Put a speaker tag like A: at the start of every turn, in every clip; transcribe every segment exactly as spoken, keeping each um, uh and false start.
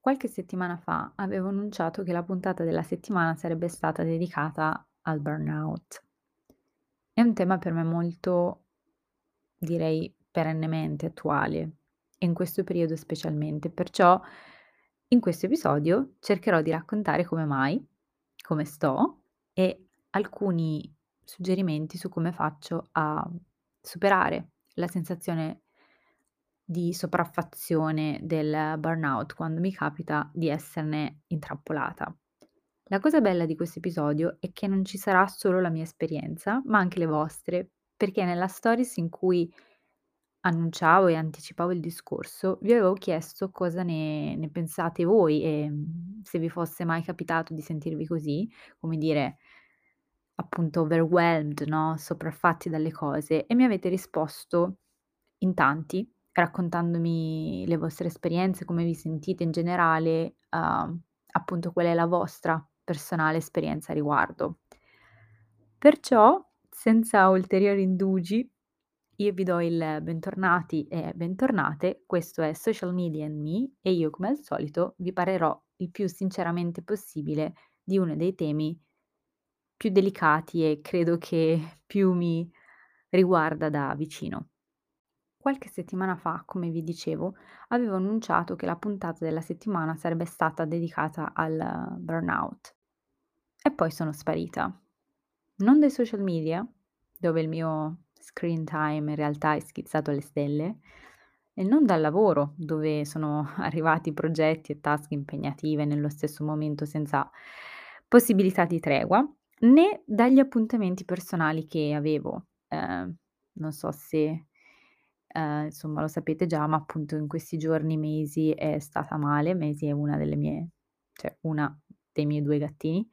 A: Qualche settimana fa avevo annunciato che la puntata della settimana sarebbe stata dedicata al burnout. È un tema per me molto, direi, perennemente attuale e in questo periodo specialmente. Perciò in questo episodio cercherò di raccontare come mai, come sto e alcuni suggerimenti su come faccio a superare la sensazione di sopraffazione del burnout quando mi capita di esserne intrappolata. La cosa bella di questo episodio è che non ci sarà solo la mia esperienza, ma anche le vostre, perché nella stories in cui annunciavo e anticipavo il discorso, vi avevo chiesto cosa ne, ne pensate voi e mm, se vi fosse mai capitato di sentirvi così, come dire, appunto overwhelmed, no? Sopraffatti dalle cose, e mi avete risposto in tanti, raccontandomi le vostre esperienze, come vi sentite in generale, uhm, appunto qual è la vostra personale esperienza a riguardo. Perciò, senza ulteriori indugi, io vi do il bentornati e bentornate, questo è Social Media and Me e io come al solito vi parlerò il più sinceramente possibile di uno dei temi più delicati e credo che più mi riguarda da vicino. Qualche settimana fa, come vi dicevo, avevo annunciato che la puntata della settimana sarebbe stata dedicata al burnout e poi sono sparita. Non dai social media, dove il mio screen time in realtà è schizzato alle stelle, e non dal lavoro, dove sono arrivati progetti e task impegnative nello stesso momento senza possibilità di tregua, né dagli appuntamenti personali che avevo. Ehm, non so se, ehm, insomma lo sapete già, ma appunto in questi giorni Maisie è stata male. Maisie è una delle mie cioè una dei miei due gattini,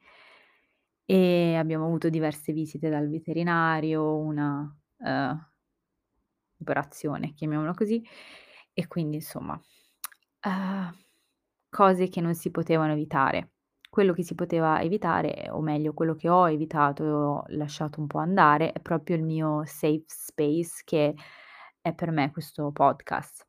A: e abbiamo avuto diverse visite dal veterinario, una, ehm, operazione, chiamiamola così, e quindi insomma, uhm, cose che non si potevano evitare. Quello che si poteva evitare, o meglio quello che ho evitato e ho lasciato un po' andare, è proprio il mio safe space che è per me questo podcast.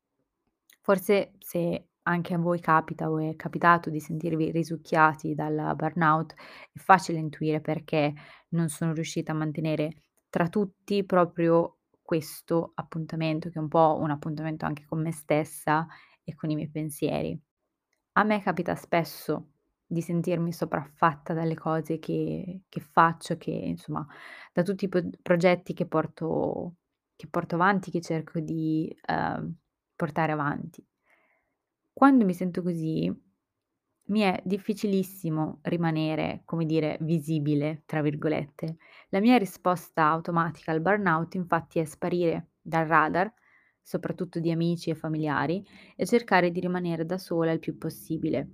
A: Forse se anche a voi capita o è capitato di sentirvi risucchiati dal burnout, è facile intuire perché non sono riuscita a mantenere tra tutti proprio questo appuntamento, che è un po' un appuntamento anche con me stessa e con i miei pensieri. A me capita spesso di sentirmi sopraffatta dalle cose che che faccio, che insomma da tutti i po progetti che porto che porto avanti, che cerco di, ehm, portare avanti. Quando mi sento così, mi è difficilissimo rimanere, come dire, "visibile" tra virgolette. La mia risposta automatica al burnout infatti è sparire dal radar, soprattutto di amici e familiari, e cercare di rimanere da sola il più possibile.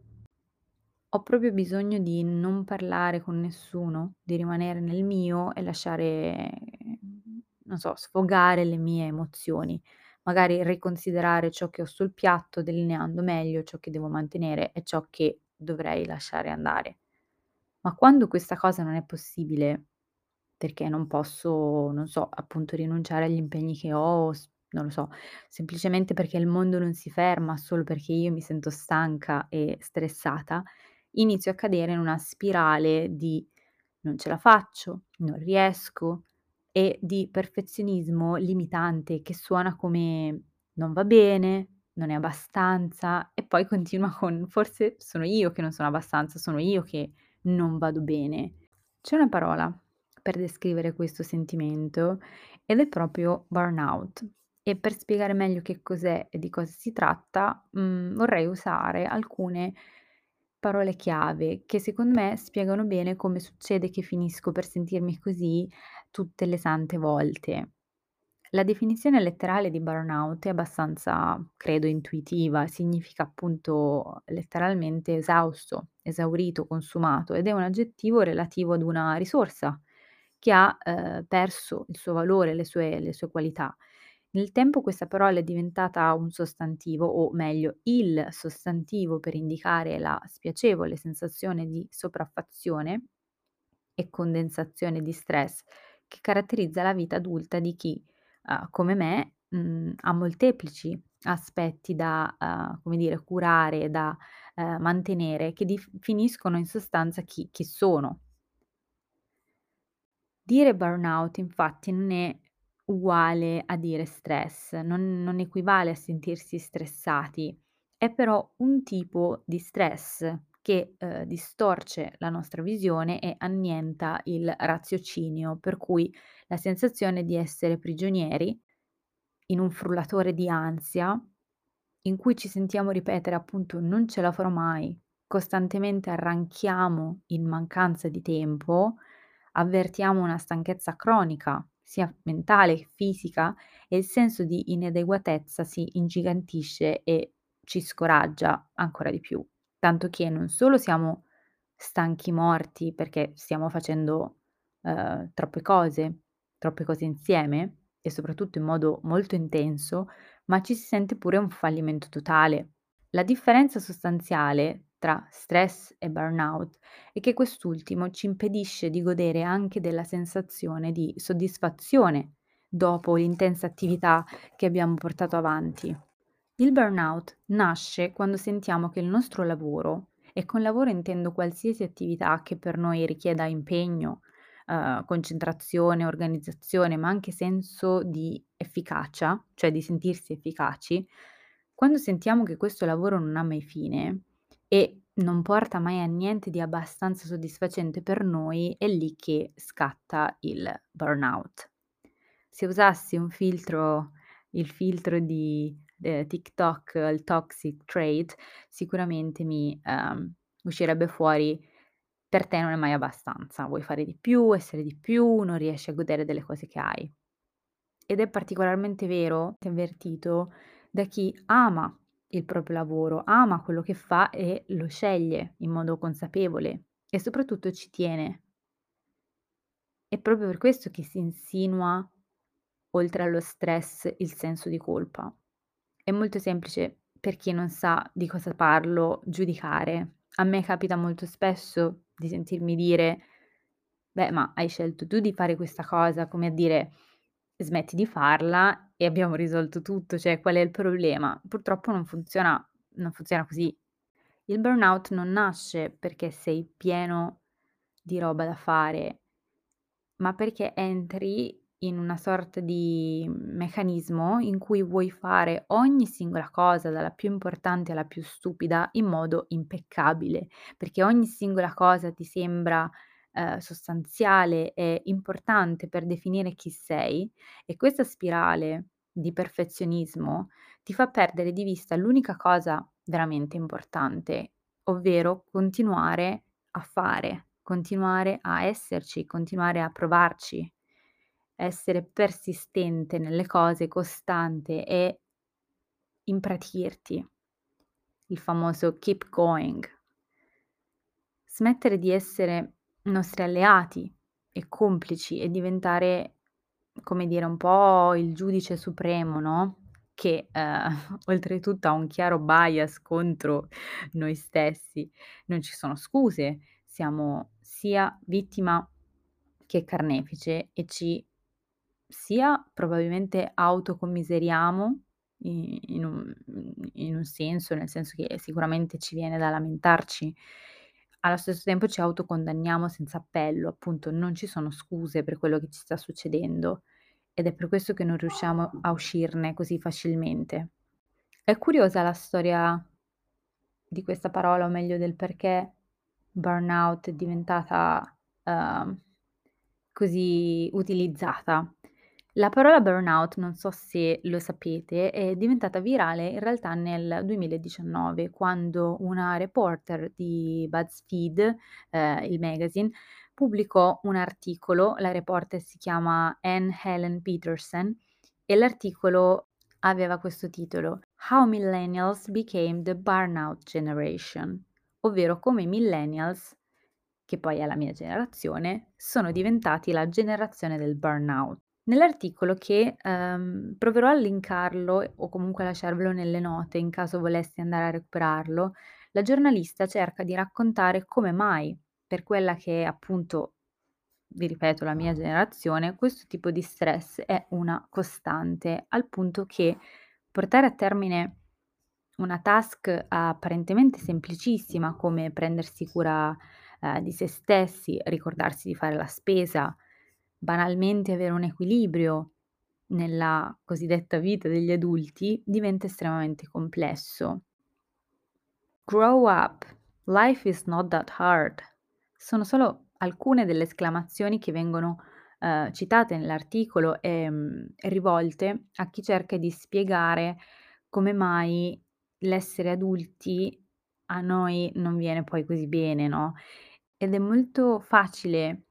A: Ho proprio bisogno di non parlare con nessuno, di rimanere nel mio e lasciare, mhmm, non so, sfogare le mie emozioni, magari riconsiderare ciò che ho sul piatto, delineando meglio ciò che devo mantenere e ciò che dovrei lasciare andare. Ma quando questa cosa non è possibile, perché non posso, non so, appunto rinunciare agli impegni che ho, s non lo so, semplicemente perché il mondo non si ferma solo perché io mi sento stanca e stressata, inizio a cadere in una spirale di: "Non ce la faccio, non riesco", e di perfezionismo limitante che suona come: "Non va bene, non è abbastanza", e poi continua con: "Forse sono io che non sono abbastanza, sono io che non vado bene". C'è una parola per descrivere questo sentimento ed è proprio burnout. E per spiegare meglio che cos'è e di cosa si tratta, mhmm, vorrei usare alcune parole chiave che secondo me spiegano bene come succede che finisco per sentirmi così tutte le sante volte. La definizione letterale di burnout è abbastanza, credo, intuitiva, significa appunto letteralmente esausto, esaurito, consumato, ed è un aggettivo relativo ad una risorsa che ha, ehm, perso il suo valore, le sue le sue qualità. Nel tempo questa parola è diventata un sostantivo, o meglio il sostantivo per indicare la spiacevole sensazione di sopraffazione e condensazione di stress che caratterizza la vita adulta di chi, uhm, come me, mhmm, ha molteplici aspetti da, uhm, come dire, curare, da, ehm, mantenere, che dif finiscono in sostanza chi chi sono. Dire burnout infatti non è uguale a dire stress, non non equivale a sentirsi stressati, è però un tipo di stress che, uhm, distorce la nostra visione e annienta il raziocinio, per cui la sensazione di essere prigionieri in un frullatore di ansia, in cui ci sentiamo ripetere appunto: "Non ce la farò mai", costantemente arranchiamo in mancanza di tempo, avvertiamo una stanchezza cronica, sia mentale che fisica, e il senso di inadeguatezza si ingigantisce e ci scoraggia ancora di più. Tanto che non solo siamo stanchi morti perché stiamo facendo, ehm, troppe cose, troppe cose insieme e soprattutto in modo molto intenso, ma ci si sente pure un fallimento totale. La differenza sostanziale tra stress e burnout è che quest'ultimo ci impedisce di godere anche della sensazione di soddisfazione dopo l'intensa attività che abbiamo portato avanti. Il burnout nasce quando sentiamo che il nostro lavoro, e con lavoro intendo qualsiasi attività che per noi richieda impegno, eh, concentrazione, organizzazione, ma anche senso di efficacia, cioè di sentirsi efficaci, quando sentiamo che questo lavoro non ha mai fine e non porta mai a niente di abbastanza soddisfacente per noi, è lì che scatta il burnout. Se usassi un filtro il filtro di, ehm, TikTok, il toxic trait, sicuramente mi, ehm, uscirebbe fuori: per te non è mai abbastanza, vuoi fare di più, essere di più, non riesci a godere delle cose che hai. Ed è particolarmente vero e avvertito da chi ama il proprio lavoro, ama quello che fa e lo sceglie in modo consapevole e soprattutto ci tiene. È proprio per questo che si insinua, oltre allo stress, il senso di colpa. È molto semplice per chi non sa di cosa parlo giudicare. A me capita molto spesso di sentirmi dire: "Beh, ma hai scelto tu di fare questa cosa", come a dire: "Smetti di farla e abbiamo risolto tutto, cioè qual è il problema?" Purtroppo non funziona non funziona così. Il burnout non nasce perché sei pieno di roba da fare, ma perché entri in una sorta di meccanismo in cui vuoi fare ogni singola cosa, dalla più importante alla più stupida, in modo impeccabile, perché ogni singola cosa ti sembra, ehm, sostanziale e importante per definire chi sei, e questa spirale di perfezionismo ti fa perdere di vista l'unica cosa veramente importante, ovvero continuare a fare, continuare a esserci, continuare a provarci, essere persistente nelle cose, costante e impratichirti, il famoso keep going. Smettere di essere nostri alleati e complici e diventare, come dire, un po' il giudice supremo, no, che, ehm, oltretutto ha un chiaro bias contro noi stessi. Non ci sono scuse, siamo sia vittima che carnefice e ci sia probabilmente autocommiseriamo i in un mhmm, in un senso, nel senso che sicuramente ci viene da lamentarci, allo stesso tempo ci autocondanniamo senza appello, appunto non ci sono scuse per quello che ci sta succedendo ed è per questo che non riusciamo a uscirne così facilmente. È curiosa la storia di questa parola, o meglio del perché burnout è diventata, uhm, così utilizzata. La parola burnout, non so se lo sapete, è diventata virale in realtà nel duemiladiciannove, quando una reporter di BuzzFeed, ehm, il magazine, pubblicò un articolo. La reporter si chiama Anne Helen Petersen e l'articolo aveva questo titolo: "How Millennials Became the Burnout Generation", ovvero come i millennials, che poi è la mia generazione, sono diventati la generazione del burnout. Nell'articolo che, ehm, proverò a linkarlo o comunque a lasciarvelo nelle note in caso voleste andare a recuperarlo, la giornalista cerca di raccontare come mai, per quella che è appunto, vi ripeto, la mia generazione, questo tipo di stress è una costante, al punto che Portare a termine una task apparentemente semplicissima, come prendersi cura, ehm, di se stessi, ricordarsi di fare la spesa, banalmente avere un equilibrio nella cosiddetta vita degli adulti, diventa estremamente complesso. Grow up, life is not that hard. Sono solo alcune delle esclamazioni che vengono, ehm, citate nell'articolo, ehm, rivolte a chi cerca di spiegare come mai l'essere adulti a noi non viene poi così bene, no, ed è molto facile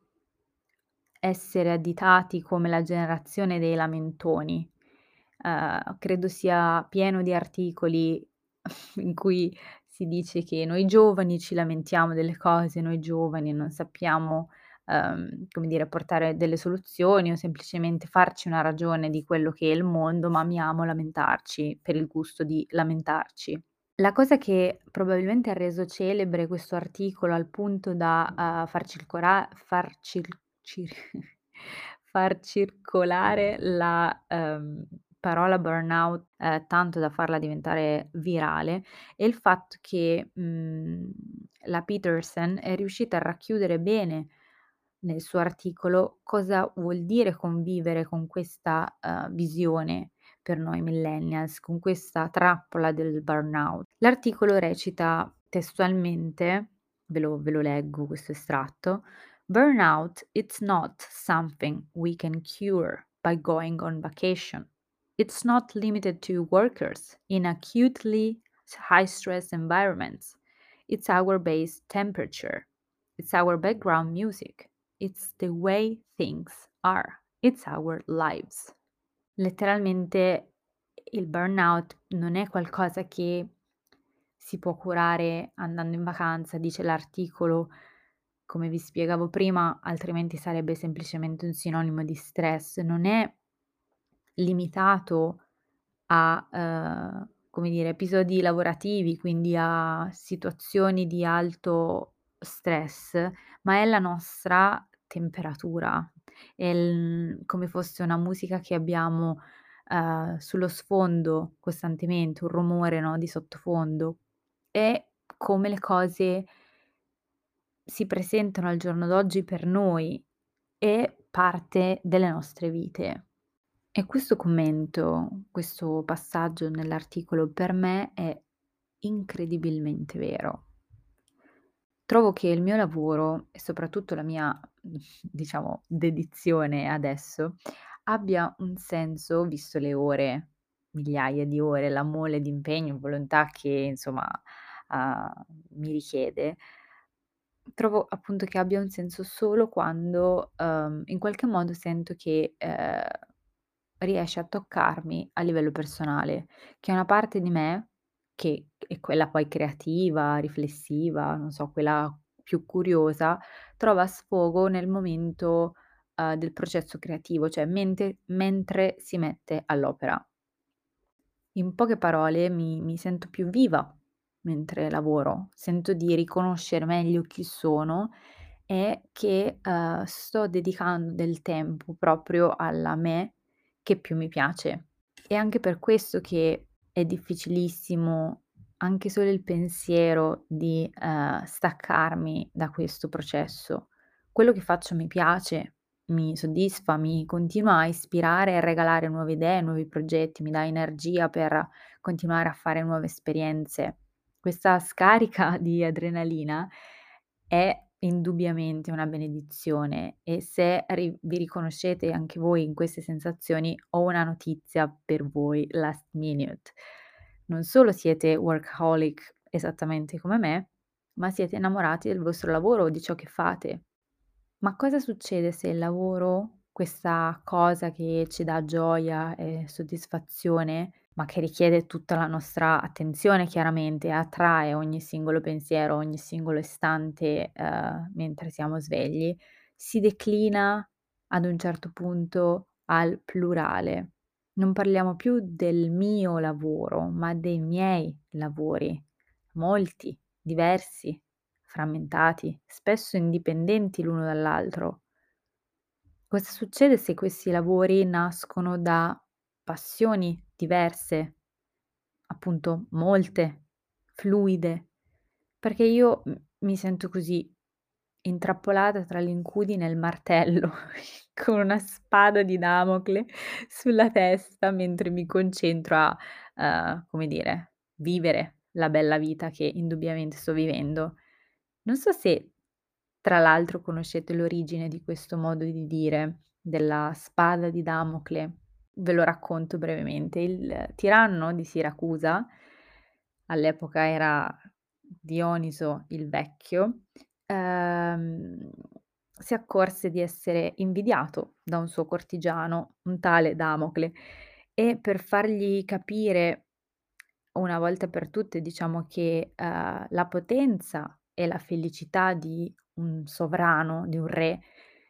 A: essere additati come la generazione dei lamentoni. Uhm, credo sia pieno di articoli in cui si dice che noi giovani ci lamentiamo delle cose, noi giovani non sappiamo, uhm, come dire, portare delle soluzioni o semplicemente farci una ragione di quello che è il mondo, ma amiamo lamentarci per il gusto di lamentarci. La cosa che probabilmente ha reso celebre questo articolo al punto da, uhm, far circola far cir cir far circolare la, uhm, parola burnout, ehm, tanto da farla diventare virale, è il fatto che, mhmm, la Peterson è riuscita a racchiudere bene nel suo articolo cosa vuol dire convivere con questa, uhm, visione per noi millennials, con questa trappola del burnout. L'articolo recita testualmente, ve lo ve lo leggo questo estratto: "Burnout it's not something we can cure by going on vacation. It's not limited to workers in acutely high stress environments. It's our base temperature. It's our background music. It's the way things are. It's our lives." Letteralmente il burnout non è qualcosa che si può curare andando in vacanza, dice l'articolo, come vi spiegavo prima, altrimenti sarebbe semplicemente un sinonimo di stress. Non è limitato a, uhm, come dire, episodi lavorativi, quindi a situazioni di alto stress, ma è la nostra temperatura, è il come fosse una musica che abbiamo, uhm, sullo sfondo costantemente, un rumore, no, di sottofondo. È come le cose si presentano al giorno d'oggi per noi, è parte delle nostre vite. E questo commento, questo passaggio nell'articolo per me è incredibilmente vero. Trovo che il mio lavoro e soprattutto la mia, diciamo, dedizione adesso, abbia un senso, visto le ore, migliaia di ore, la mole di impegno e volontà che insomma, uhm, mi richiede, trovo appunto che abbia un senso solo quando, uhm, in qualche modo sento che, ehm, riesce a toccarmi a livello personale, che una parte di me, che è quella poi creativa, riflessiva, non so, quella più curiosa, trova sfogo nel momento, uhm, del processo creativo, cioè mente mentre si mette all'opera. In poche parole mi mi sento più viva mentre lavoro, sento di riconoscere meglio chi sono e che, uhm, sto dedicando del tempo proprio alla me che più mi piace. È anche per questo che è difficilissimo, anche solo il pensiero di, uhm, staccarmi da questo processo. Quello che faccio mi piace, mi soddisfa, mi continua a ispirare e regalare nuove idee, nuovi progetti, mi dà energia per continuare a fare nuove esperienze. Questa scarica di adrenalina è indubbiamente una benedizione e se ri vi riconoscete anche voi in queste sensazioni, ho una notizia per voi last minute. Non solo siete workaholic esattamente come me, ma siete innamorati del vostro lavoro o di ciò che fate. Ma cosa succede se il lavoro, questa cosa che ci dà gioia e soddisfazione, ma che richiede tutta la nostra attenzione chiaramente, attrae ogni singolo pensiero, ogni singolo istante, ehm, mentre siamo svegli, si declina ad un certo punto al plurale. Non parliamo più del mio lavoro, ma dei miei lavori, molti, diversi, frammentati, spesso indipendenti l'uno dall'altro. Cosa succede se questi lavori nascono da passioni diverse? appunto molte, fluide, perché io m mi sento così, intrappolata tra l'incudine e il martello, con una spada di Damocle sulla testa mentre mi concentro a, uhm, come dire, vivere la bella vita che indubbiamente sto vivendo. Non so se tra l'altro conoscete l'origine di questo modo di dire, della spada di Damocle. Ve lo racconto brevemente. Il tiranno di Siracusa, all'epoca era Dioniso il Vecchio, ehm, si accorse di essere invidiato da un suo cortigiano, un tale Damocle, e per fargli capire una volta per tutte, diciamo che, ehm, la potenza e la felicità di un sovrano, di un re,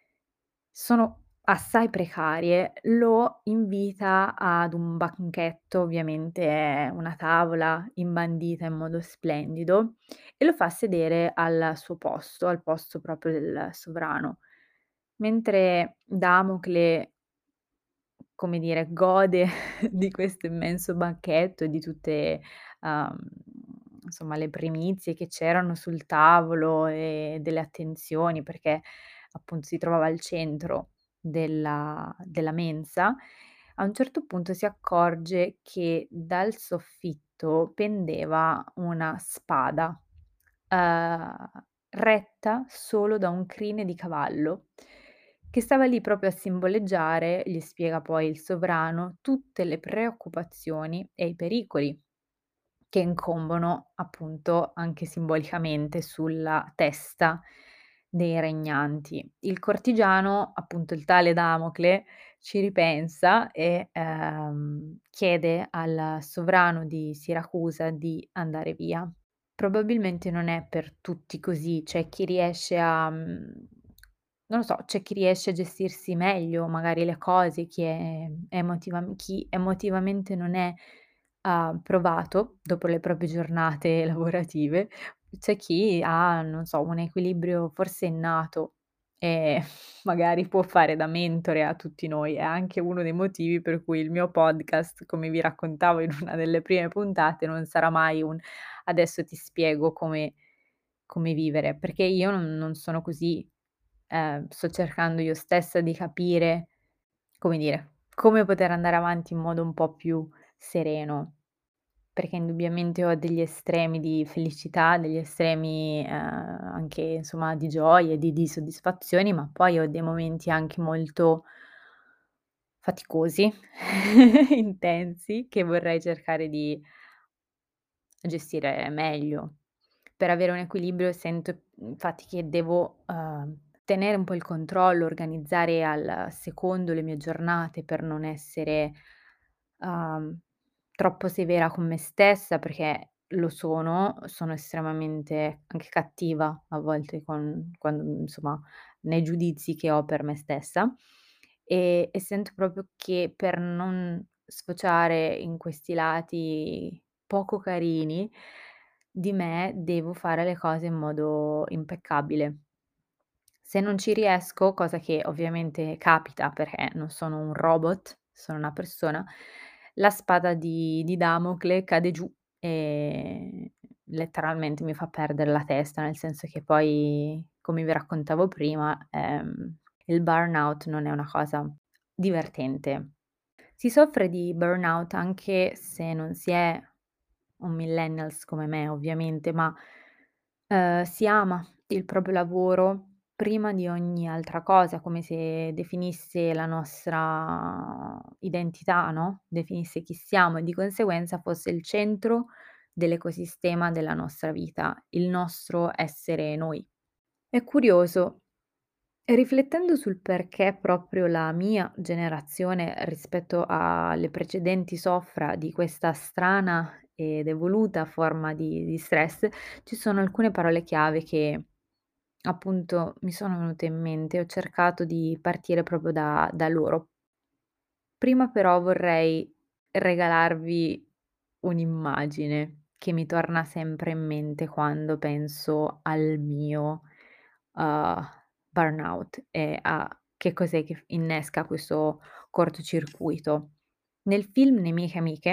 A: sono assai precarie, lo invita ad un banchetto, ovviamente è una tavola imbandita in modo splendido, e lo fa sedere al suo posto, al posto proprio del sovrano. Mentre Damocle, come dire, gode di questo immenso banchetto e di tutte, uhm, insomma le primizie che c'erano sul tavolo e delle attenzioni, perché appunto si trovava al centro della della mensa, a un certo punto si accorge che dal soffitto pendeva una spada, uhm, retta solo da un crine di cavallo, che stava lì proprio a simboleggiare, gli spiega poi il sovrano, tutte le preoccupazioni e i pericoli che incombono appunto anche simbolicamente sulla testa dei regnanti. Il cortigiano, appunto il tale Damocle, ci ripensa e, ehm, chiede al sovrano di Siracusa di andare via. Probabilmente non è per tutti così, c'è chi riesce a mhmm, non lo so, c'è chi riesce a gestirsi meglio magari le cose, chi è emotivam chi emotivamente non è, uhm, provato dopo le proprie giornate lavorative, c'è chi ha, non so, un equilibrio forse innato e magari può fare da mentore a tutti noi. È anche uno dei motivi per cui il mio podcast, come vi raccontavo in una delle prime puntate, non sarà mai un: "Adesso ti spiego come come vivere", perché io non non sono così. Ehm, sto cercando io stessa di capire, come dire, come poter andare avanti in modo un po' più sereno, perché indubbiamente ho degli estremi di felicità, degli estremi, ehm, anche insomma di gioie, di di soddisfazioni, ma poi ho dei momenti anche molto faticosi, intensi, che vorrei cercare di gestire meglio. Per avere un equilibrio sento infatti che devo, uhm, tenere un po' il controllo, organizzare al secondo le mie giornate per non essere, uhm, troppo severa con me stessa, perché lo sono, sono estremamente anche cattiva a volte con quando, insomma, nei giudizi che ho per me stessa, e e sento proprio che per non sfociare in questi lati poco carini di me, devo fare le cose in modo impeccabile. Se non ci riesco, cosa che ovviamente capita perché non sono un robot, sono una persona, la spada di di Damocle cade giù e letteralmente mi fa perdere la testa, nel senso che poi, come vi raccontavo prima, ehm, il burnout non è una cosa divertente. Si soffre di burnout anche se non si è un millennials come me ovviamente, ma, ehm, si ama il proprio lavoro prima di ogni altra cosa, come se definisse la nostra identità, no, definisse chi siamo e di conseguenza fosse il centro dell'ecosistema della nostra vita, il nostro essere noi. È curioso. E riflettendo sul perché proprio la mia generazione rispetto alle precedenti soffra di questa strana ed evoluta forma di di stress, ci sono alcune parole chiave che appunto mi sono venute in mente, ho cercato di partire proprio da da loro. Prima però vorrei regalarvi un'immagine che mi torna sempre in mente quando penso al mio, uhm, burnout e a che cos'è che f innesca questo cortocircuito. Nel film Nemiche Amiche,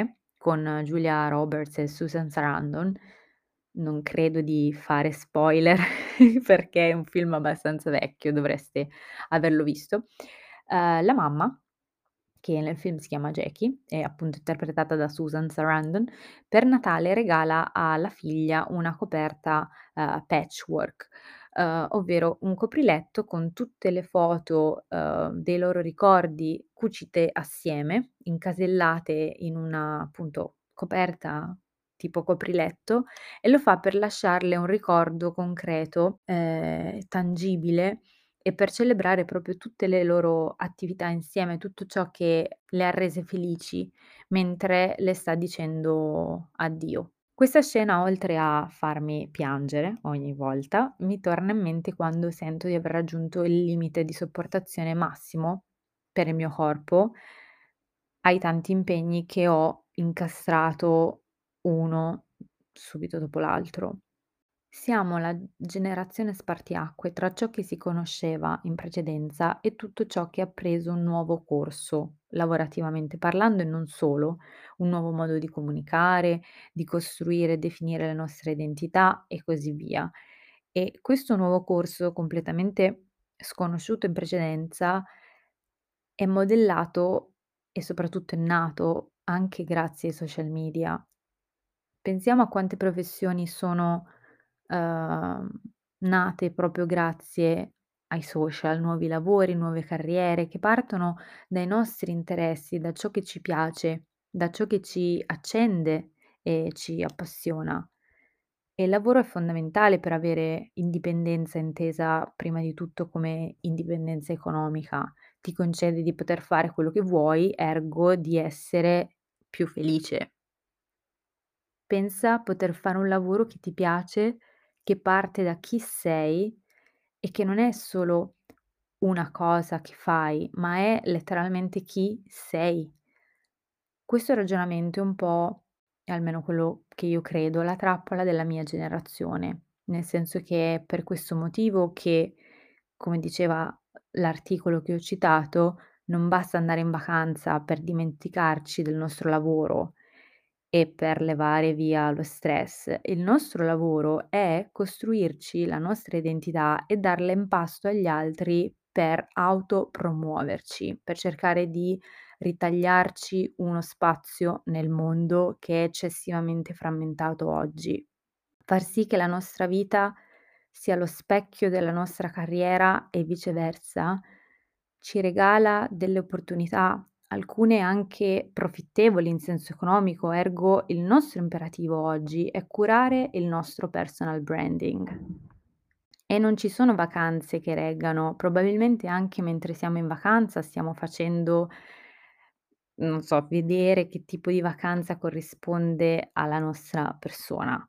A: con Julia Roberts e Susan Sarandon. Non credo di fare spoiler perché è un film abbastanza vecchio, dovreste averlo visto. Ehm, la mamma, che nel film si chiama Jackie, è appunto interpretata da Susan Sarandon, per Natale regala alla figlia una coperta, ehm, patchwork, ehm, ovvero un copriletto con tutte le foto, ehm, dei loro ricordi cucite assieme, incasellate in una, appunto, coperta tipo copriletto, e lo fa per lasciarle un ricordo concreto, ehm, tangibile, e per celebrare proprio tutte le loro attività insieme, tutto ciò che le ha rese felici mentre le sta dicendo addio. Questa scena, oltre a farmi piangere ogni volta, mi torna in mente quando sento di aver raggiunto il limite di sopportazione massimo per il mio corpo, ai tanti impegni che ho incastrato uno subito dopo l'altro. Siamo la generazione spartiacque tra ciò che si conosceva in precedenza e tutto ciò che ha preso un nuovo corso, lavorativamente parlando e non solo, un nuovo modo di comunicare, di costruire e definire le nostre identità e così via. E questo nuovo corso, completamente sconosciuto in precedenza, è modellato e soprattutto è nato anche grazie ai social media. Pensiamo a quante professioni sono, uhm, nate proprio grazie ai social, nuovi lavori, nuove carriere che partono dai nostri interessi, da ciò che ci piace, da ciò che ci accende e ci appassiona. E il lavoro è fondamentale per avere indipendenza, intesa prima di tutto come indipendenza economica. Ti concede di poter fare quello che vuoi, ergo di essere più felice. Pensa a poter fare un lavoro che ti piace, che parte da chi sei e che non è solo una cosa che fai, ma è letteralmente chi sei. Questo ragionamento è un po', è almeno quello che io credo, la trappola della mia generazione, nel senso che è per questo motivo che, come diceva l'articolo che ho citato, non basta andare in vacanza per dimenticarci del nostro lavoro e per levare via lo stress. Il nostro lavoro è costruirci la nostra identità e darla in pasto agli altri per autopromuoverci, per cercare di ritagliarci uno spazio nel mondo che è eccessivamente frammentato oggi. Far sì che la nostra vita sia lo specchio della nostra carriera e viceversa, ci regala delle opportunità, alcune anche profittevoli in senso economico, ergo il nostro imperativo oggi è curare il nostro personal branding. E non ci sono vacanze che reggano, probabilmente anche mentre siamo in vacanza stiamo facendo, non so, vedere che tipo di vacanza corrisponde alla nostra persona.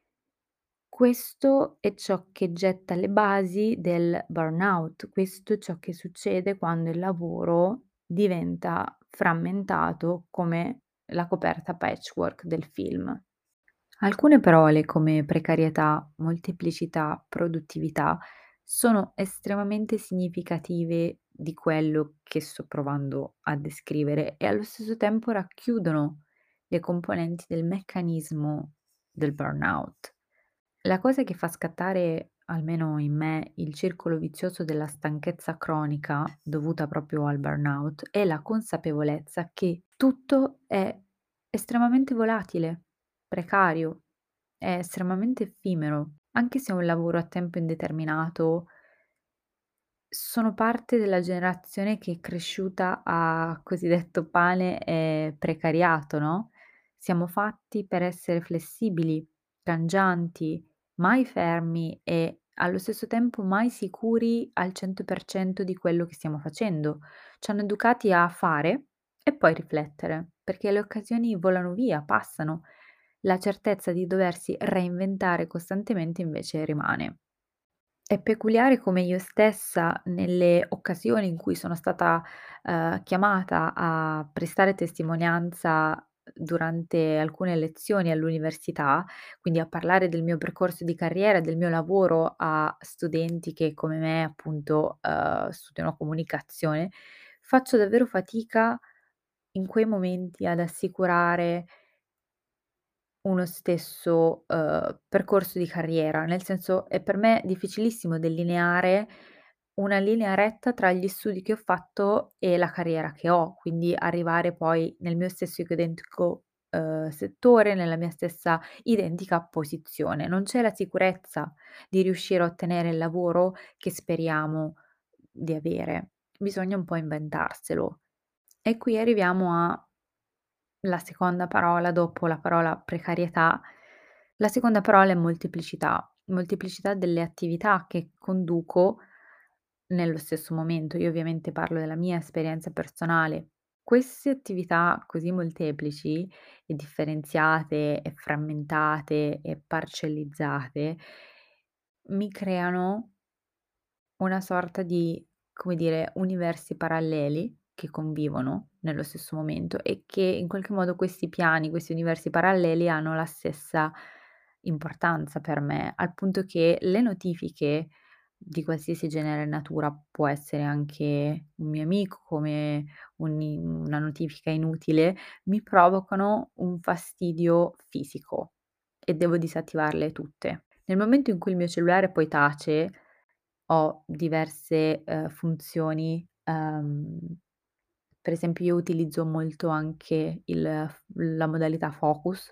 A: Questo è ciò che getta le basi del burnout, questo è ciò che succede quando il lavoro diventa frammentato come la coperta patchwork del film. Alcune parole come precarietà, molteplicità, produttività sono estremamente significative di quello che sto provando a descrivere e allo stesso tempo racchiudono le componenti del meccanismo del burnout. La cosa che fa scattare, almeno in me, il circolo vizioso della stanchezza cronica dovuta proprio al burnout è la consapevolezza che tutto è estremamente volatile, precario, è estremamente effimero. Anche se è un lavoro a tempo indeterminato, sono parte della generazione che è cresciuta a cosiddetto pane e precariato, no, siamo fatti per essere flessibili, cangianti, mai fermi e allo stesso tempo mai sicuri al cento per cento di quello che stiamo facendo. Ci hanno educati a fare e poi riflettere, perché le occasioni volano via, passano. La certezza di doversi reinventare costantemente invece rimane. È peculiare come io stessa, nelle occasioni in cui sono stata, ehm, chiamata a prestare testimonianza durante alcune lezioni all'università, quindi a parlare del mio percorso di carriera e del mio lavoro a studenti che come me appunto, ehm, studiano comunicazione, faccio davvero fatica in quei momenti ad assicurare uno stesso, uhm, percorso di carriera, nel senso è per me difficilissimo delineare una linea retta tra gli studi che ho fatto e la carriera che ho, quindi arrivare poi nel mio stesso identico, uhm, settore, nella mia stessa identica posizione. Non c'è la sicurezza di riuscire a ottenere il lavoro che speriamo di avere, bisogna un po' inventarselo. E qui arriviamo a la seconda parola dopo la parola precarietà. La seconda parola è molteplicità, molteplicità delle attività che conduco nello stesso momento. Io ovviamente parlo della mia esperienza personale. Queste attività così molteplici e differenziate e frammentate e parcellizzate mi creano una sorta di, come dire, universi paralleli che convivono nello stesso momento e che in qualche modo questi piani, questi universi paralleli hanno la stessa importanza per me, al punto che le notifiche di qualsiasi genere e natura, può essere anche un mio amico, come un i una notifica inutile, mi provocano un fastidio fisico e devo disattivarle tutte. Nel momento in cui il mio cellulare poi tace, ho diverse, ehm, funzioni, ehm, per esempio io utilizzo molto anche il f la modalità focus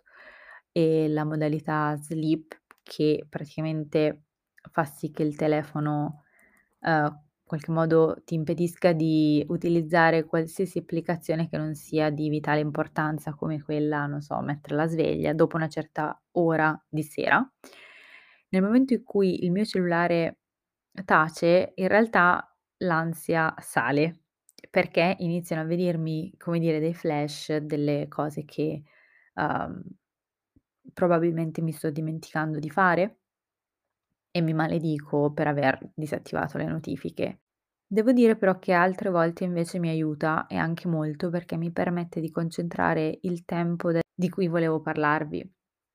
A: e la modalità sleep che praticamente fa sì che il telefono, ehm, in qualche modo ti impedisca di utilizzare qualsiasi applicazione che non sia di vitale importanza, come quella, non so, mettere la sveglia dopo una certa ora di sera. Nel momento in cui il mio cellulare tace, in realtà l'ansia sale, perché iniziano a venirmi, come dire, dei flash, delle cose che, uhm, probabilmente mi sto dimenticando di fare e mi maledico per aver disattivato le notifiche. Devo dire però che altre volte invece mi aiuta e anche molto perché mi permette di concentrare il tempo de di cui volevo parlarvi.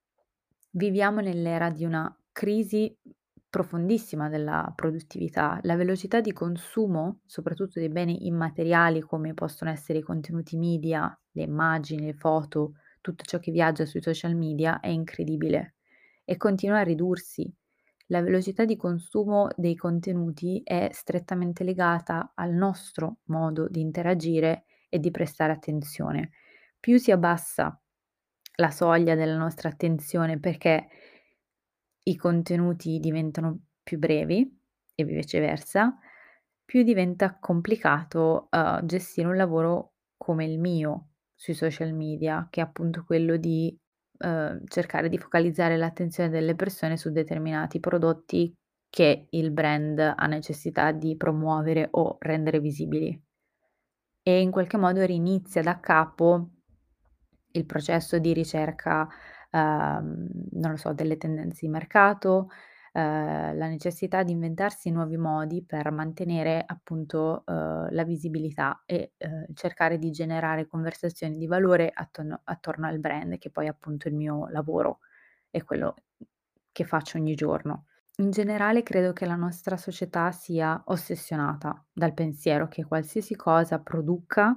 A: Viviamo nell'era di una crisi profondissima della produttività. La velocità di consumo, soprattutto dei beni immateriali come possono essere i contenuti media, le immagini, le foto, tutto ciò che viaggia sui social media è incredibile e continua a ridursi. La velocità di consumo dei contenuti è strettamente legata al nostro modo di interagire e di prestare attenzione. Più si abbassa la soglia della nostra attenzione perché i contenuti diventano più brevi e viceversa, più diventa complicato, uhm, gestire un lavoro come il mio sui social media, che è appunto quello di, uhm, cercare di focalizzare l'attenzione delle persone su determinati prodotti che il brand ha necessità di promuovere o rendere visibili. E in qualche modo rinizia da capo il processo di ricerca, uhm, non lo so, delle tendenze di mercato, uhm, la necessità di inventarsi nuovi modi per mantenere appunto, uhm, la visibilità e, uhm, cercare di generare conversazioni di valore attorno attorno al brand, che poi appunto è il mio lavoro, è quello che faccio ogni giorno. In generale credo che la nostra società sia ossessionata dal pensiero che qualsiasi cosa produca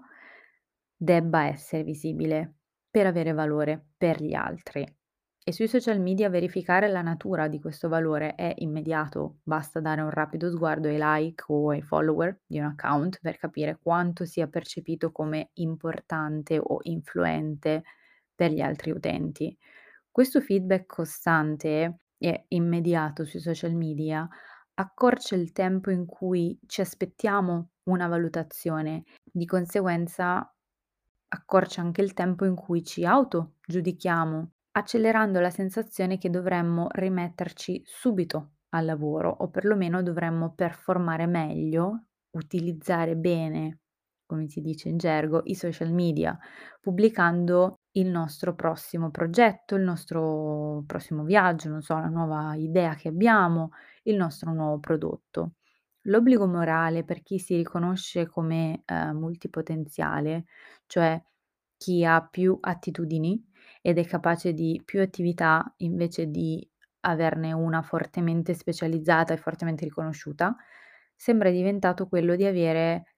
A: debba essere visibile per avere valore per gli altri. E sui social media verificare la natura di questo valore è immediato, basta dare un rapido sguardo ai like o ai follower di un account per capire quanto sia percepito come importante o influente per gli altri utenti. Questo feedback costante e immediato sui social media accorcia il tempo in cui ci aspettiamo una valutazione, di conseguenza accorcia anche il tempo in cui ci autogiudichiamo, accelerando la sensazione che dovremmo rimetterci subito al lavoro o perlomeno dovremmo performare meglio, utilizzare bene, come si dice in gergo, i social media, pubblicando il nostro prossimo progetto, il nostro prossimo viaggio, non so, la nuova idea che abbiamo, il nostro nuovo prodotto. L'obbligo morale per chi si riconosce come, ehm, multipotenziale, cioè chi ha più attitudini ed è capace di più attività invece di averne una fortemente specializzata e fortemente riconosciuta, sembra diventato quello di avere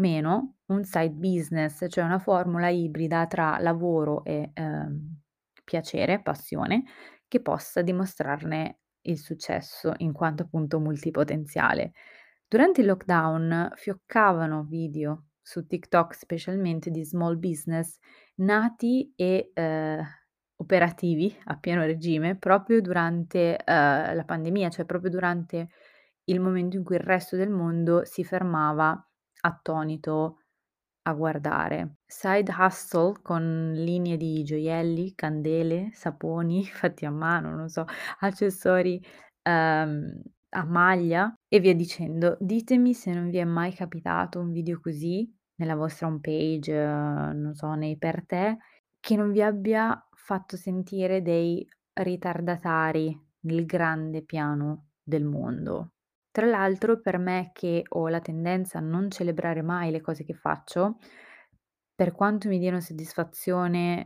A: perlomeno un side business, cioè una formula ibrida tra lavoro e, ehm, piacere, passione, che possa dimostrarne il successo in quanto appunto multipotenziale. Durante il lockdown fioccavano video su TikTok specialmente di small business nati e, ehm, operativi a pieno regime proprio durante, ehm, la pandemia, cioè proprio durante il momento in cui il resto del mondo si fermava attonito a guardare. Side hustle con linee di gioielli, candele, saponi fatti a mano, non so, accessori, ehm, a maglia e via dicendo. Ditemi se non vi è mai capitato un video così nella vostra home page, eh, non so, nei per te, che non vi abbia fatto sentire dei ritardatari nel grande piano del mondo. Tra l'altro per me che ho la tendenza a non celebrare mai le cose che faccio, per quanto mi diano soddisfazione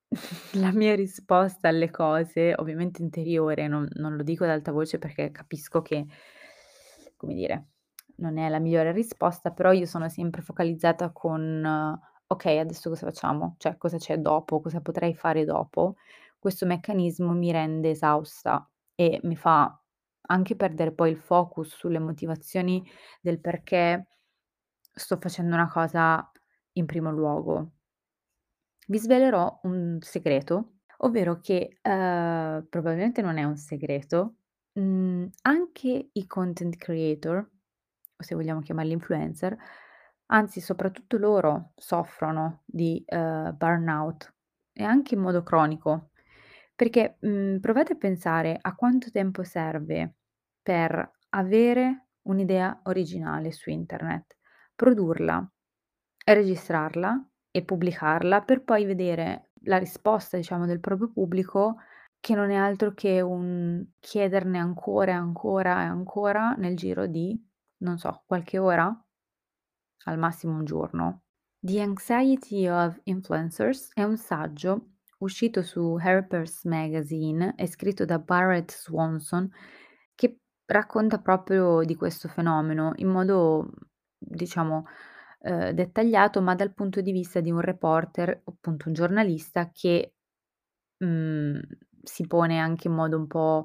A: la mia risposta alle cose, ovviamente interiore, non non lo dico ad alta voce perché capisco che, come dire, non è la migliore risposta, però io sono sempre focalizzata con: "Okay, adesso cosa facciamo? Cioè cosa c'è dopo? Cosa potrei fare dopo?" Questo meccanismo mi rende esausta e mi fa anche perdere poi il focus sulle motivazioni del perché sto facendo una cosa in primo luogo. Vi svelerò un segreto, ovvero che, ehm, probabilmente non è un segreto, mhmm, anche i content creator, o se vogliamo chiamarli influencer, anzi soprattutto loro soffrono di, ehm, burnout e anche in modo cronico. Perché, mhmm, provate a pensare a quanto tempo serve per avere un'idea originale su internet, produrla, registrarla e pubblicarla per poi vedere la risposta, diciamo, del proprio pubblico che non è altro che un chiederne ancora e ancora e ancora nel giro di, non so, qualche ora, al massimo un giorno. The Anxiety of Influencers è un saggio uscito su Harper's Magazine e scritto da Barrett Swanson che racconta proprio di questo fenomeno in modo, diciamo, ehm, dettagliato, ma dal punto di vista di un reporter, appunto un giornalista che, mhmm, si pone anche in modo un po'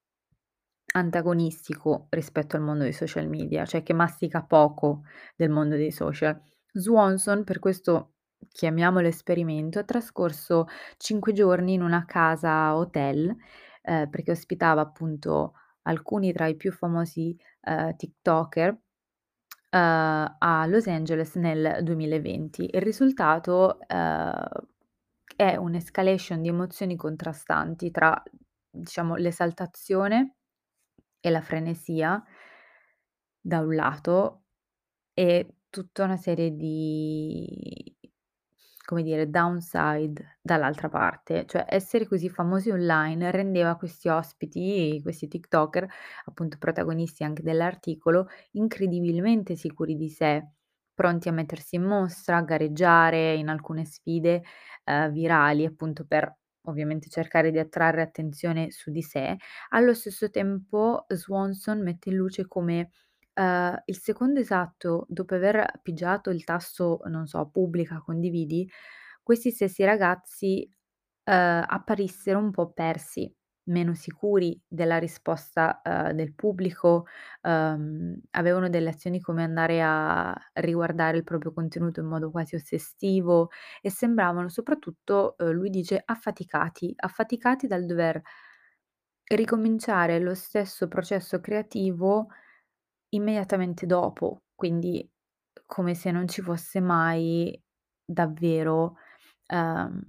A: antagonistico rispetto al mondo dei social media, cioè che mastica poco del mondo dei social. Swanson, per questo chiamiamolo esperimento, ha trascorso cinque giorni in una casa hotel, ehm, perché ospitava appunto alcuni tra i più famosi, ehm, TikToker, ehm, a Los Angeles nel duemilaventi. Il risultato, ehm, è un'escalation di emozioni contrastanti tra, diciamo, l'esaltazione e la frenesia da un lato e tutta una serie di, come dire, downside dall'altra parte. Cioè essere così famosi online rendeva questi ospiti, questi TikToker, appunto protagonisti anche dell'articolo, incredibilmente sicuri di sé, pronti a mettersi in mostra, a gareggiare in alcune sfide, ehm, virali appunto per ovviamente cercare di attrarre attenzione su di sé. Allo stesso tempo Swanson mette in luce come, ehm, il secondo esatto dopo aver pigiato il tasto, non so, pubblica, condividi, questi stessi ragazzi, ehm, apparissero un po' persi, meno sicuri della risposta, ehm, del pubblico, ehm, avevano delle azioni come andare a riguardare il proprio contenuto in modo quasi ossessivo e sembravano soprattutto, uhm, lui dice affaticati, affaticati dal dover ricominciare lo stesso processo creativo immediatamente dopo, quindi come se non ci fosse mai davvero, ehm,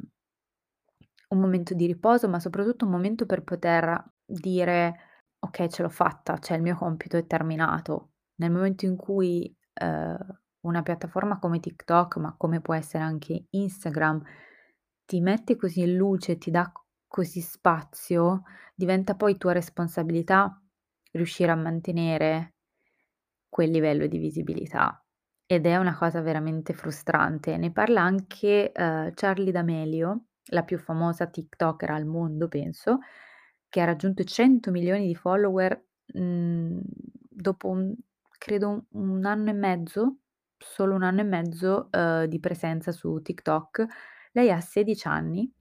A: un momento di riposo, ma soprattutto un momento per poter dire: "Okay, ce l'ho fatta, cioè il mio compito è terminato." Nel momento in cui, ehm, una piattaforma come TikTok, ma come può essere anche Instagram, ti mette così in luce, ti dà c così spazio, diventa poi tua responsabilità riuscire a mantenere quel livello di visibilità ed è una cosa veramente frustrante. Ne parla anche, ehm, Charli D'Amelio, la più famosa TikToker al mondo penso, che ha raggiunto cento milioni di follower, mhmm, dopo un credo un un anno e mezzo, solo un anno e mezzo, uhm, di presenza su TikTok. Lei ha sedici anni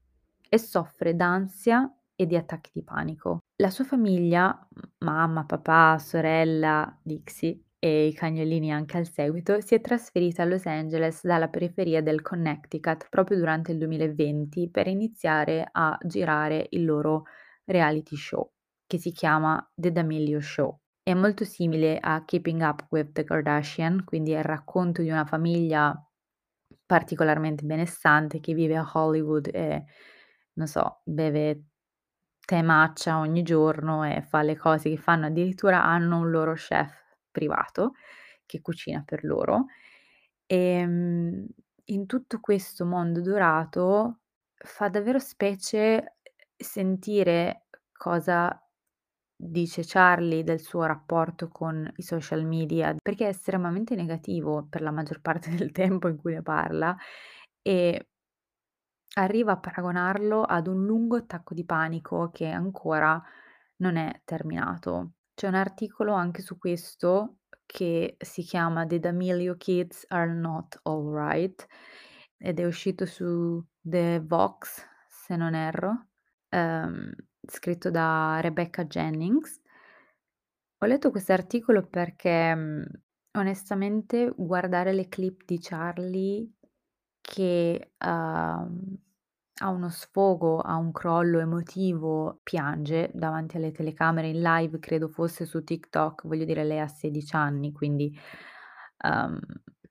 A: e soffre d'ansia e di attacchi di panico. La sua famiglia, m mamma, papà, sorella, Dixie e i cagnolini anche al seguito, si è trasferita a Los Angeles dalla periferia del Connecticut proprio durante il duemilaventi per iniziare a girare il loro reality show, che si chiama The D'Amelio Show. È molto simile a Keeping Up with the Kardashian, quindi è il racconto di una famiglia particolarmente benestante che vive a Hollywood e, non so, beve tè matcha ogni giorno e fa le cose che fanno, addirittura hanno un loro chef privato che cucina per loro. Ehm, in tutto questo mondo dorato fa davvero specie sentire cosa dice Charlie del suo rapporto con i social media, perché è estremamente negativo per la maggior parte del tempo in cui ne parla e arriva a paragonarlo ad un lungo attacco di panico che ancora non è terminato. C'è un articolo anche su questo che si chiama "The D'Amelio Kids Are Not Alright" ed è uscito su The Vox, se non erro, ehm, scritto da Rebecca Jennings. Ho letto quest'articolo perché, mhmm, onestamente guardare le clip di Charlie che, uhm, ha uno sfogo, ha un crollo emotivo, piange davanti alle telecamere in live, credo fosse su TikTok, voglio dire lei ha sedici anni, quindi, uhm,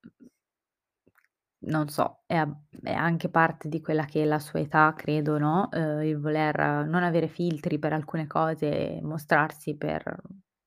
A: non so, è ab è anche parte di quella che è la sua età credo, no, uhm, il voler non avere filtri per alcune cose e mostrarsi per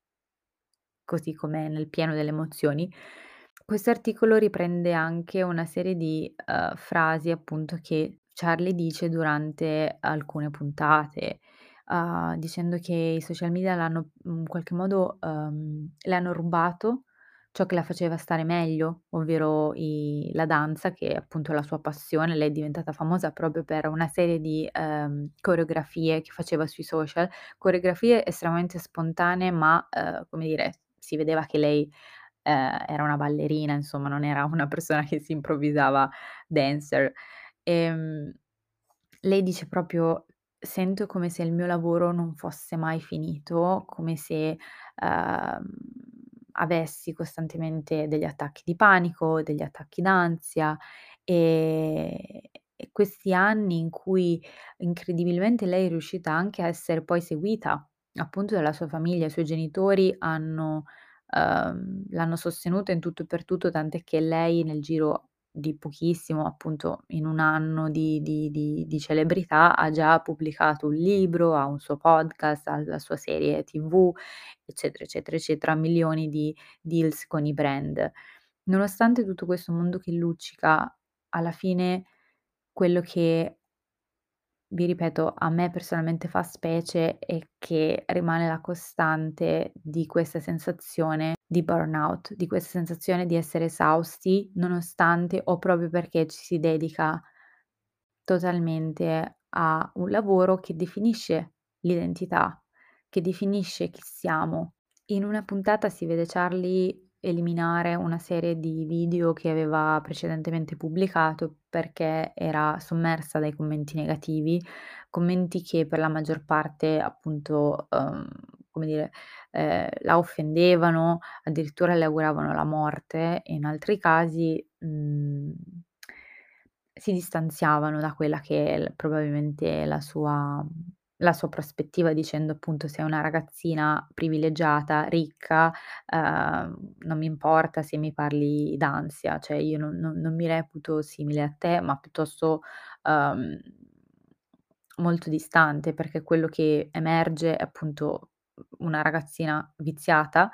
A: così com'è, nel pieno delle emozioni. Questo articolo riprende anche una serie di, uhm, frasi appunto che Charlie dice durante alcune puntate, uhm, dicendo che i social media l'hanno in qualche modo, uhm, le hanno rubato ciò che la faceva stare meglio, ovvero i la danza che è appunto la sua passione. Lei è diventata famosa proprio per una serie di, ehm, coreografie che faceva sui social, coreografie estremamente spontanee ma, uhm, come dire, si vedeva che lei, ehm, era una ballerina, insomma, non era una persona che si improvvisava dancer. Ehm, lei dice proprio: "Sento come se il mio lavoro non fosse mai finito, come se, uhm, avessi costantemente degli attacchi di panico, degli attacchi d'ansia". Ehm, e questi anni in cui incredibilmente lei è riuscita anche a essere poi seguita appunto dalla sua famiglia, i suoi genitori hanno uhm, l'hanno sostenuta in tutto e per tutto, tant'è che lei nel giro di pochissimo, appunto in un anno di di di di celebrità, ha già pubblicato un libro, ha un suo podcast, ha la sua serie T V, eccetera, eccetera, eccetera, milioni di deals con i brand. Nonostante tutto questo mondo che luccica, alla fine quello che vi ripeto, a me personalmente fa specie e che rimane la costante di questa sensazione di burnout, di questa sensazione di essere esausti nonostante o proprio perché ci si dedica totalmente a un lavoro che definisce l'identità, che definisce chi siamo. In una puntata si vede Charlie eliminare una serie di video che aveva precedentemente pubblicato perché era sommersa dai commenti negativi, commenti che per la maggior parte appunto, uhm, come dire, ehm, la offendevano, addirittura le auguravano la morte e in altri casi, mhmm, si distanziavano da quella che è l probabilmente la sua la sua prospettiva dicendo appunto: "Sei una ragazzina privilegiata, ricca, uhm, non mi importa se mi parli d'ansia, cioè io non non non mi reputo simile a te, ma piuttosto, uhm, molto distante", perché quello che emerge è appunto u una ragazzina viziata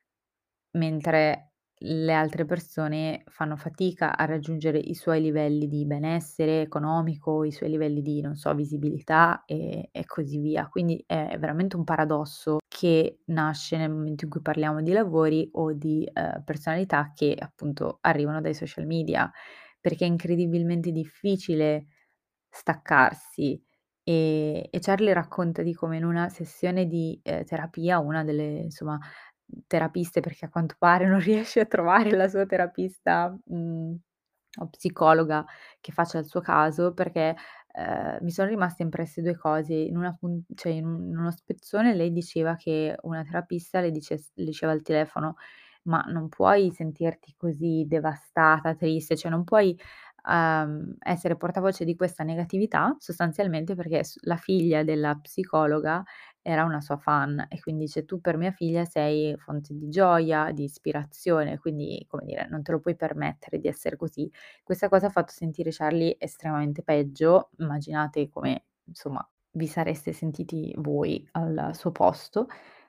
A: mentre le altre persone fanno fatica a raggiungere i suoi livelli di benessere economico, i suoi livelli di, non so, visibilità e e così via. Quindi è veramente un paradosso che nasce nel momento in cui parliamo di lavori o di, ehm, personalità che appunto arrivano dai social media, perché è incredibilmente difficile staccarsi. Ehm, e Charlie racconta di come in una sessione di, ehm, terapia una delle insomma terapiste, perché a quanto pare non riesce a trovare la sua terapista, mhmm, o psicologa che faccia il suo caso, perché, ehm, mi sono rimaste impresse due cose. In una pun cioè in un in uno spezzone lei diceva che una terapista le dices le diceva al telefono: "Ma non puoi sentirti così devastata, triste, cioè non puoi, uhm, essere portavoce di questa negatività", sostanzialmente perché s la figlia della psicologa era una sua fan e quindi dice: "Tu per mia figlia sei fonte di gioia, di ispirazione, quindi, come dire, non te lo puoi permettere di essere così". Questa cosa ha fatto sentire Charlie estremamente peggio. Immaginate come, insomma, vi sareste sentiti voi al suo posto.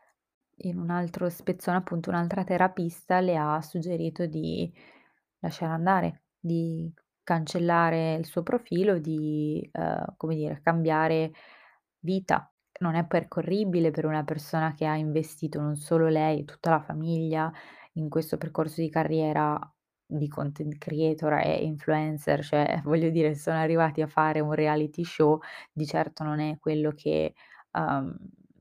A: In un altro spezzone, appunto, un'altra terapista le ha suggerito di lasciare andare, di cancellare il suo profilo, di, ehm, come dire, cambiare vita. Non è percorribile per una persona che ha investito non solo lei, tutta la famiglia in questo percorso di carriera di content creator e influencer, cioè voglio dire, se sono arrivati a fare un reality show, di certo non è quello che uhm,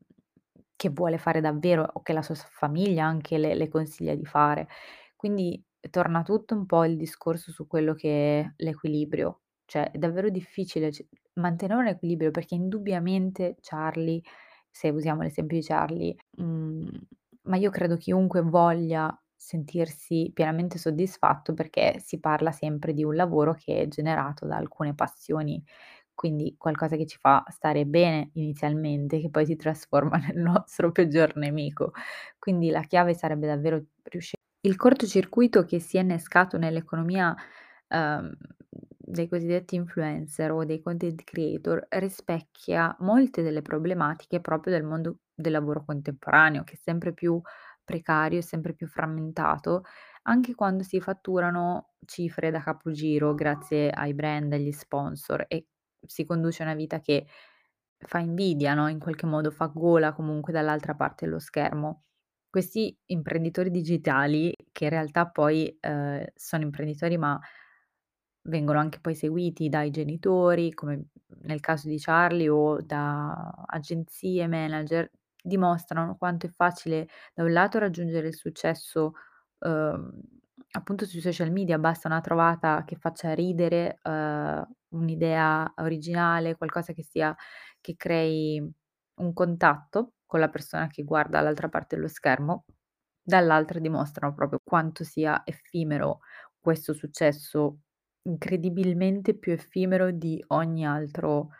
A: che vuole fare davvero o che la sua s famiglia anche le le consiglia di fare. Quindi torna tutto un po' il discorso su quello che è l'equilibrio. Cioè è davvero difficile c mantenere un equilibrio perché indubbiamente Charlie, se usiamo l'esempio di Charlie, mhmm, ma io credo chiunque voglia sentirsi pienamente soddisfatto perché si parla sempre di un lavoro che è generato da alcune passioni, quindi qualcosa che ci fa stare bene inizialmente, che poi si trasforma nel nostro peggior nemico. Quindi la chiave sarebbe davvero riusci il cortocircuito che si è innescato nell'economia, uhm, dei cosiddetti influencer o dei content creator rispecchia molte delle problematiche proprio del mondo del lavoro contemporaneo, che è sempre più precario e sempre più frammentato, anche quando si fatturano cifre da capogiro grazie ai brand, agli sponsor e si conduce una vita che fa invidia, no, in qualche modo fa gola comunque dall'altra parte dello schermo. Questi imprenditori digitali, che in realtà poi, ehm, sono imprenditori ma vengono anche poi seguiti dai genitori, come nel caso di Charlie, o da agenzie, manager, dimostrano quanto è facile da un lato raggiungere il successo, uhm, appunto sui social media, basta una trovata che faccia ridere, uhm, un'idea originale, qualcosa che sia che crei un contatto con la persona che guarda dall'altra parte dello schermo, dall'altra dimostrano proprio quanto sia effimero questo successo, incredibilmente più effimero di ogni altro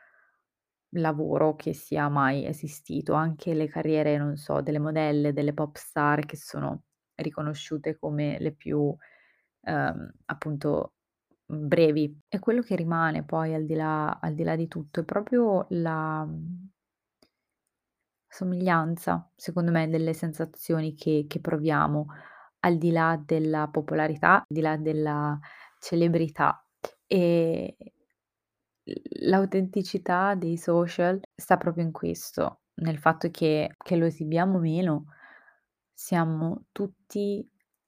A: lavoro che sia mai esistito. Anche le carriere, non so, delle modelle, delle pop star che sono riconosciute come le più, ehm, appunto, mhmm, brevi. E quello che rimane poi al di là al di là di tutto è proprio la, mhmm somiglianza, secondo me, delle sensazioni che che proviamo, al di là della popolarità, al di là della celebrità. Ehm, l l'autenticità dei social sta proprio in questo, nel fatto che che lo esibiamo meno, siamo tutti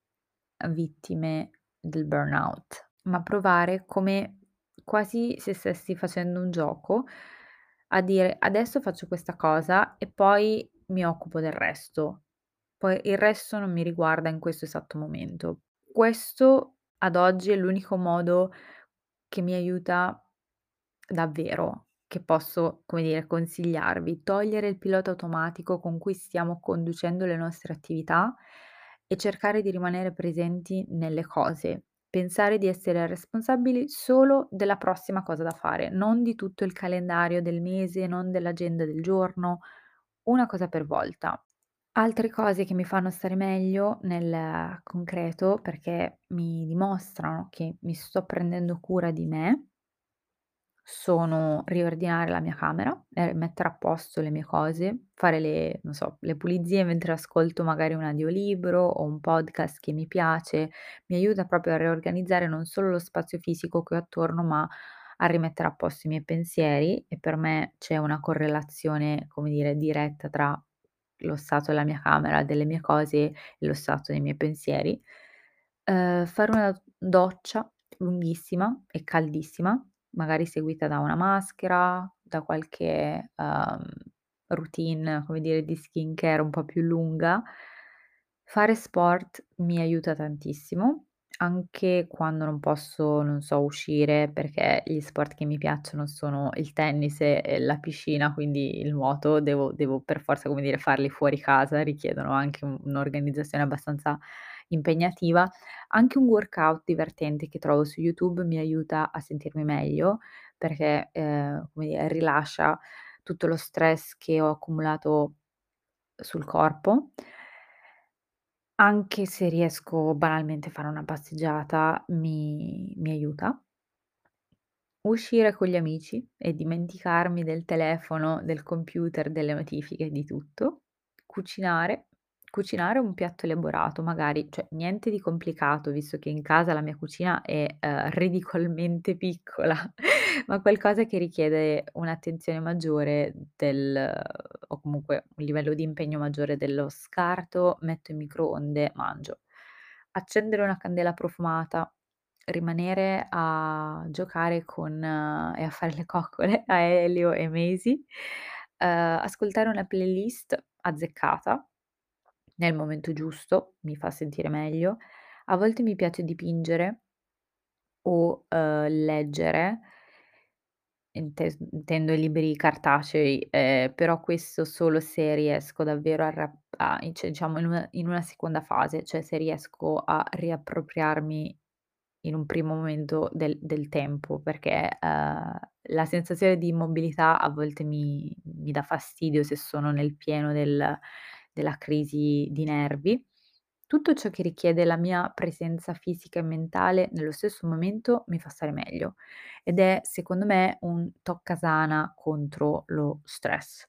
A: vittime del burnout, ma provare come quasi se stessi facendo un gioco a dire: "Adesso faccio questa cosa e poi mi occupo del resto. Poi il resto non mi riguarda in questo esatto momento". Questo ad oggi è l'unico modo che mi aiuta davvero, che posso, come dire, consigliarvi. Togliere il pilota automatico con cui stiamo conducendo le nostre attività e cercare di rimanere presenti nelle cose. Pensare di essere responsabili solo della prossima cosa da fare, non di tutto il calendario del mese, non dell'agenda del giorno, una cosa per volta. Altre cose che mi fanno stare meglio nel concreto, perché mi dimostrano che mi sto prendendo cura di me, sono riordinare la mia camera e mettere a posto le mie cose, fare le non so, le pulizie mentre ascolto magari un audiolibro o un podcast che mi piace, mi aiuta proprio a riorganizzare non solo lo spazio fisico che ho attorno, ma a rimettere a posto i miei pensieri e per me c'è una correlazione, come dire, diretta tra lo stato della mia camera, delle mie cose e lo stato dei miei pensieri. Ehm, fare una doccia lunghissima e caldissima, magari seguita da una maschera, da qualche, uhm, routine, come dire, di skincare un po' più lunga. Fare sport mi aiuta tantissimo, Anche quando non posso, non so, uscire perché gli sport che mi piacciono sono il tennis e e la piscina, quindi il nuoto, devo devo per forza, come dire, farli fuori casa, richiedono anche un un'organizzazione abbastanza impegnativa. Anche un workout divertente che trovo su YouTube mi aiuta a sentirmi meglio perché, ehm, come dire, rilascia tutto lo stress che ho accumulato sul corpo. Anche se riesco banalmente a fare una passeggiata mi mi aiuta. Uscire con gli amici e dimenticarmi del telefono, del computer, delle notifiche, di tutto. Cucinare, cucinare un piatto elaborato magari, cioè niente di complicato, visto che in casa la mia cucina è, ehm, ridicolmente piccola, ma qualcosa che richiede un'attenzione maggiore del o comunque un livello di impegno maggiore dello scarto, metto in microonde, mangio. Accendere una candela profumata, rimanere a giocare con e a fare le coccole a Elio e Maisie, uhm, ascoltare una playlist azzeccata, nel momento giusto, mi fa sentire meglio. A volte mi piace dipingere o, uhm, leggere. Intes intendo i libri cartacei, ehm, però questo solo se riesco davvero a rap a in cioè diciamo in una in una seconda fase, cioè se riesco a riappropriarmi in un primo momento del del tempo, perché, uhm, la sensazione di immobilità a volte mi mi dà fastidio se sono nel pieno del della crisi di nervi. Tutto ciò che richiede la mia presenza fisica e mentale nello stesso momento mi fa stare meglio ed è secondo me un toccasana contro lo stress.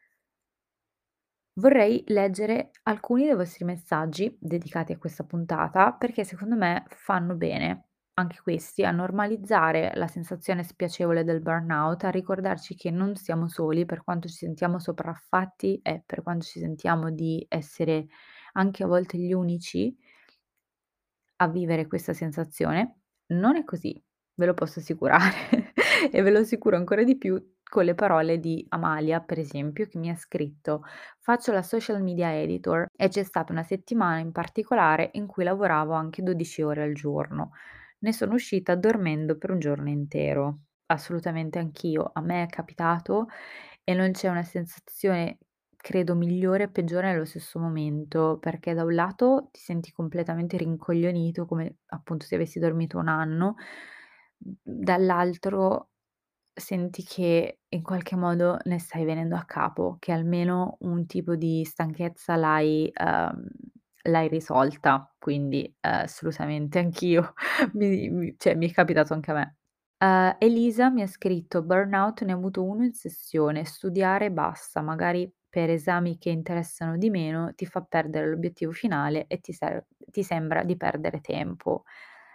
A: Vorrei leggere alcuni dei vostri messaggi dedicati a questa puntata perché secondo me fanno bene, anche questi, a normalizzare la sensazione spiacevole del burnout, a ricordarci che non siamo soli per quanto ci sentiamo sopraffatti e per quanto ci sentiamo di essere anche a volte gli unici a vivere questa sensazione. Non è così, ve lo posso assicurare e ve lo assicuro ancora di più con le parole di Amalia, per esempio, che mi ha scritto: "Faccio la social media editor e c'è stata una settimana in particolare in cui lavoravo anche dodici ore al giorno. Ne sono uscita dormendo per un giorno intero." Assolutamente anch'io, a me è capitato e non c'è una sensazione, credo, migliore e peggiore nello stesso momento, perché da un lato ti senti completamente rincoglionito, come appunto se avessi dormito un anno, mhmm, dall'altro senti che in qualche modo ne stai venendo a capo, che almeno un tipo di stanchezza l'hai uhm, l'hai risolta. Quindi, ehm, assolutamente anch'io mi mi cioè mi è capitato anche a me. Uhm, Elisa mi ha scritto: "Burnout ne ho avuto uno in sessione, studiare e basta, magari per esami che interessano di meno, ti fa perdere l'obiettivo finale e ti ser ti sembra di perdere tempo."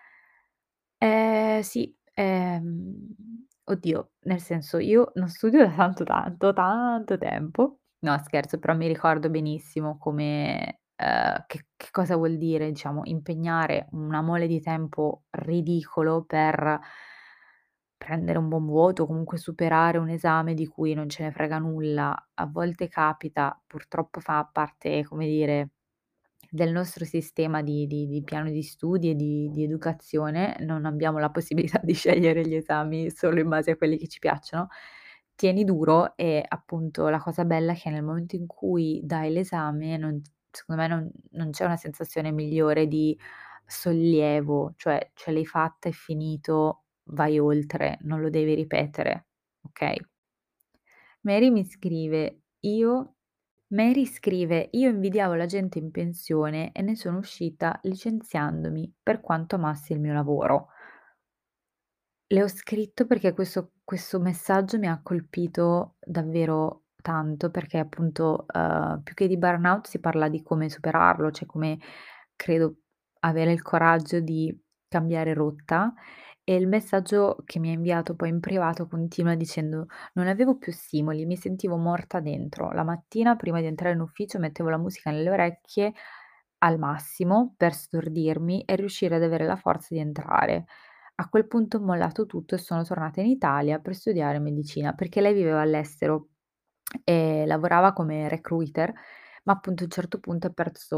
A: Ehm, sì, ehm, oddio, nel senso io non studio da tanto, tanto, tanto tempo. No scherzo, però mi ricordo benissimo come ehm, che che cosa vuol dire, diciamo, impegnare una mole di tempo ridicolo per prendere un buon voto, o comunque superare un esame di cui non ce ne frega nulla. A volte capita, purtroppo fa parte, come dire, del nostro sistema di di di piano di studi e di di educazione, non abbiamo la possibilità di scegliere gli esami solo in base a quelli che ci piacciono. Tieni duro e appunto la cosa bella è che nel momento in cui dai l'esame non secondo me non non c'è una sensazione migliore di sollievo, cioè ce l'hai fatta, è finito, vai oltre, non lo devi ripetere, okay? Mary mi scrive: "Io" Mary scrive: "Io invidiavo la gente in pensione e ne sono uscita licenziandomi per quanto amassi il mio lavoro." Le ho scritto perché questo questo messaggio mi ha colpito davvero tanto, perché appunto, uhm, più che di burnout si parla di come superarlo, cioè come credo avere il coraggio di cambiare rotta e il messaggio che mi ha inviato poi in privato continua dicendo: "Non avevo più stimoli, mi sentivo morta dentro. La mattina prima di entrare in ufficio mettevo la musica nelle orecchie al massimo per stordirmi e riuscire ad avere la forza di entrare. A quel punto ho mollato tutto e sono tornata in Italia per studiare medicina", perché lei viveva all'estero e lavorava come recruiter, ma appunto a un certo punto ha perso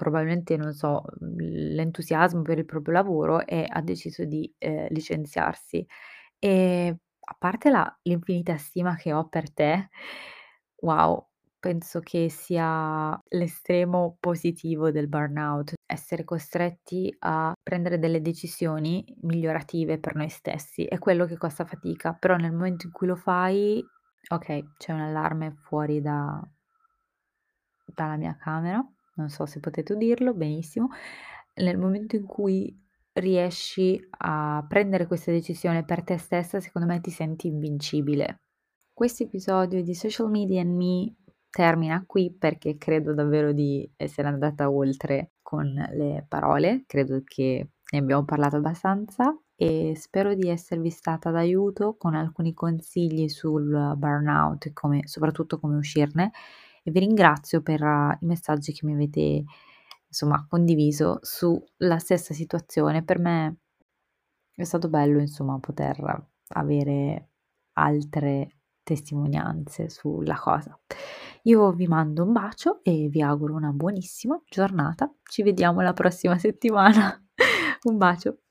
A: probabilmente, non so, mhmm, l'entusiasmo per il proprio lavoro e ha deciso di, ehm, licenziarsi. Ehm, a parte la l'infinita stima che ho per te, wow, penso che sia l'estremo positivo del burnout, essere costretti a prendere delle decisioni migliorative per noi stessi. È quello che costa fatica, però nel momento in cui lo fai okay, c'è un allarme fuori da dalla mia camera, non so se potete udirlo, benissimo. Nel momento in cui riesci a prendere questa decisione per te stessa, secondo me ti senti invincibile. Questo episodio di Social Media and Me termina qui perché credo davvero di essere andata oltre con le parole, credo che ne abbiamo parlato abbastanza e spero di esservi stata d'aiuto con alcuni consigli sul burnout e come soprattutto come uscirne e vi ringrazio per eh, i messaggi che mi avete insomma condiviso sulla stessa situazione. Per me è stato bello insomma poter avere altre testimonianze sulla cosa. Io vi mando un bacio e vi auguro una buonissima giornata. Ci vediamo la prossima settimana. Un bacio.